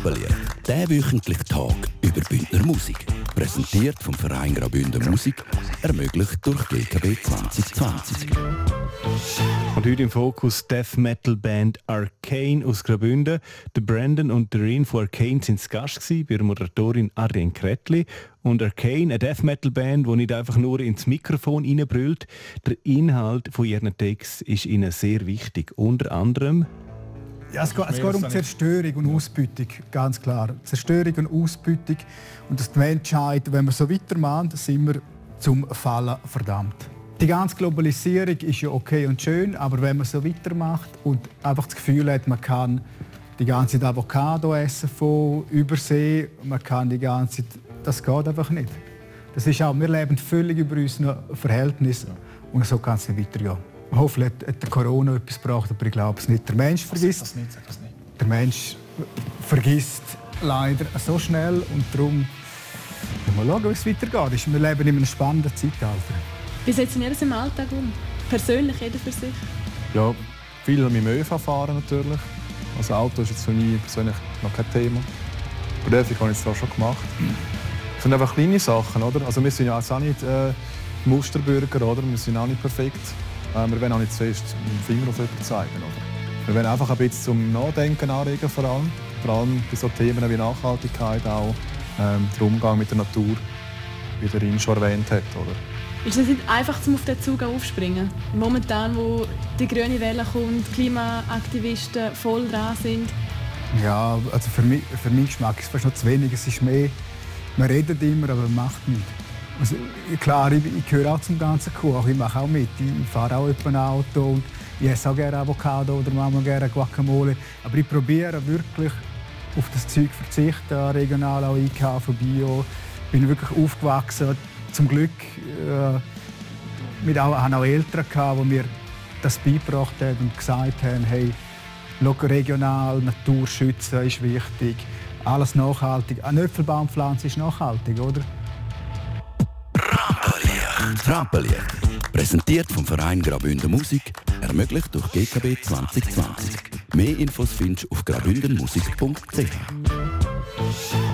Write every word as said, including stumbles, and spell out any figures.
Rampenlicht, der wöchentliche Tag über Bündner Musik. Präsentiert vom Verein Graubünden Musik, ermöglicht durch G K B zwanzig zwanzig. Und heute im Fokus Death Metal Band Arcane aus Graubünden. Der Brandon und der Rin von Arcane waren zu Gast bei der Moderatorin Arjen Kretli. Und Arcane, eine Death Metal Band, die nicht einfach nur ins Mikrofon reinbrüllt. Der Inhalt von ihren Texten ist ihnen sehr wichtig. Unter anderem... Ja, es, geht, es geht um Zerstörung und Ausbeutung, ganz klar. Zerstörung und Ausbeutung. Und dass die Menschheit, wenn wir so weitermachen, sind wir zum Fallen verdammt. Die ganze Globalisierung ist ja okay und schön, aber wenn man so weitermacht und einfach das Gefühl hat, man kann die ganze Zeit Avocado essen von Übersee, man kann die ganze Zeit, das geht einfach nicht. Das ist auch, wir leben völlig über unseren Verhältnissen und so kann es nicht weitergehen. Hoffentlich hat der Corona etwas gebracht, aber ich glaube es nicht. Der Mensch vergisst. Das nicht, das nicht. Der Mensch vergisst leider so schnell und darum mal schauen, wie es weitergeht. Wir leben in einem spannenden Zeitalter. Wie setzen ihr das im Alltag um? Persönlich, jeder für sich? Ja, viel mit dem Ö V fahren natürlich. Also Auto ist jetzt für mich persönlich noch kein Thema. Beruflich habe ich es zwar schon gemacht. Es sind einfach kleine Sachen, oder? Also wir sind ja auch nicht äh, Musterbürger, oder? Wir sind auch nicht perfekt. Äh, wir wollen auch nicht zuerst mit dem Finger auf jemanden zeigen, oder? Wir wollen einfach ein bisschen zum Nachdenken anregen, vor allem. Vor allem bei so Themen wie Nachhaltigkeit auch, ähm, der Umgang mit der Natur, wie der Rin schon erwähnt hat, oder? Ist es nicht einfach, um auf den Zug aufzuspringen? Momentan, wo die grüne Welle kommt, Klimaaktivisten voll dran sind. Ja, also für mich, für meinen Geschmack ist es fast noch zu wenig. Es ist mehr, man redet immer, aber man macht nichts. Also, klar, ich, ich gehöre auch zum ganzen Kuchen. Ich mache auch mit. Ich fahre auch ein Auto und ich esse auch gerne Avocado oder manchmal gerne Guacamole. Aber ich probiere wirklich auf das Zeug zu verzichten, regional auch einkaufen, Bio. Ich bin wirklich aufgewachsen. Zum Glück äh, wir auch, haben auch Eltern gehabt, die mir das beigebracht haben und gesagt haben, hey, regional, Natur schützen ist wichtig, alles nachhaltig. Eine Äpfelbaumpflanze ist nachhaltig, oder? Rampenlicht. Rampenlicht. Präsentiert vom Verein Graubünden Musik, ermöglicht durch G K B zwanzig zwanzig. Mehr Infos findest du auf graubündenmusik punkt c h.